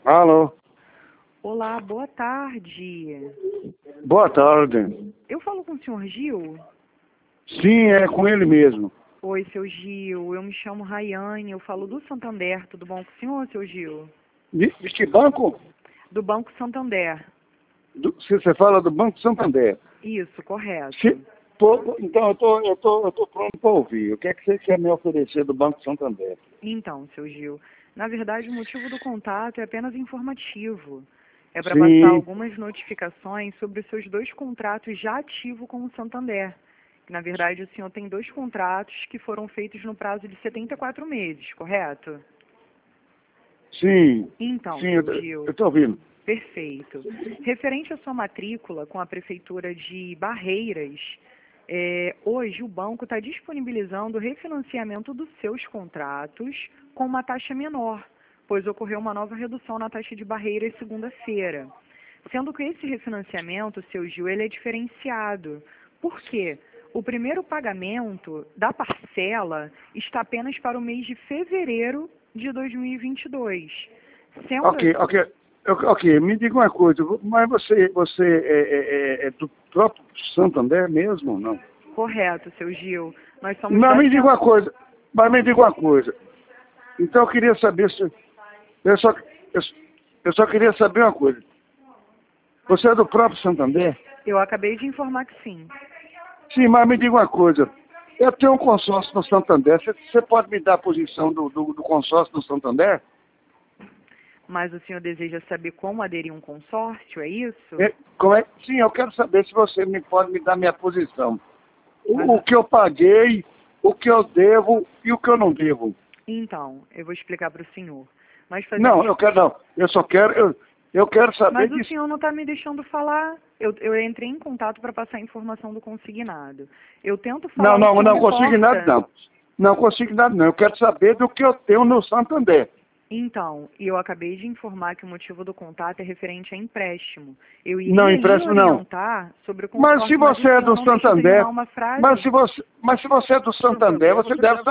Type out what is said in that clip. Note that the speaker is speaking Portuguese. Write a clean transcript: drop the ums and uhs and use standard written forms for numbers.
Alô? Olá, boa tarde. Boa tarde. Eu falo com o senhor Gil? Sim, é com ele mesmo. Oi, seu Gil. Eu me chamo Rayane, eu falo do Santander. Tudo bom com o senhor, seu Gil? De que banco? Do Banco Santander. Você fala do Banco Santander. Isso, correto. Então, eu tô pronto para ouvir. O que é que você quer me oferecer do Banco Santander? Então, seu Gil, na verdade o motivo do contato é apenas informativo. É para Sim. passar algumas notificações sobre os seus 2 contratos já ativos com o Santander. Na verdade, o senhor tem 2 contratos que foram feitos no prazo de 74 meses, correto? Sim. Então, Sim, seu Gil, eu tô ouvindo. perfeito. Referente à sua matrícula com a Prefeitura de Barreiras, hoje o banco está disponibilizando o refinanciamento dos seus contratos com uma taxa menor, pois ocorreu uma nova redução na taxa de Barreiras segunda-feira. Sendo que esse refinanciamento, seu Gil, ele é diferenciado. Por quê? O primeiro pagamento da parcela está apenas para o mês de fevereiro de 2022. Sendo Ok, me diga uma coisa, mas você é do próprio Santander mesmo ou não? correto, seu Gil. Nós somos Mas da me diga uma coisa, Então eu queria saber se... Eu só queria saber uma coisa. Você é do próprio Santander? Eu acabei de informar que sim. Sim, mas me diga uma coisa. Eu tenho um consórcio no Santander. Você pode me dar a posição do consórcio no Santander? Mas o senhor deseja saber como aderir a um consórcio, é isso? Sim, eu quero saber se você pode me dar minha posição. Mas O que eu paguei, o que eu devo e o que eu não devo. Então, eu vou explicar para o senhor. Mas Não, não. Eu quero saber Mas o disso. senhor não está me deixando falar. Eu entrei em contato para passar a informação do consignado. Eu tento falar, Não, o senhor não me consigo nada, corta. não. Não consigo nada, não. Eu quero saber do que eu tenho no Santander. Então, e eu acabei de informar que o motivo do contato é referente a empréstimo. Eu Não, iria lhe empréstimo não. orientar sobre o Mas se consórcio, mas o você é senhor do não deixa eu terminar Santander, uma frase. mas se você é do Santander, você deve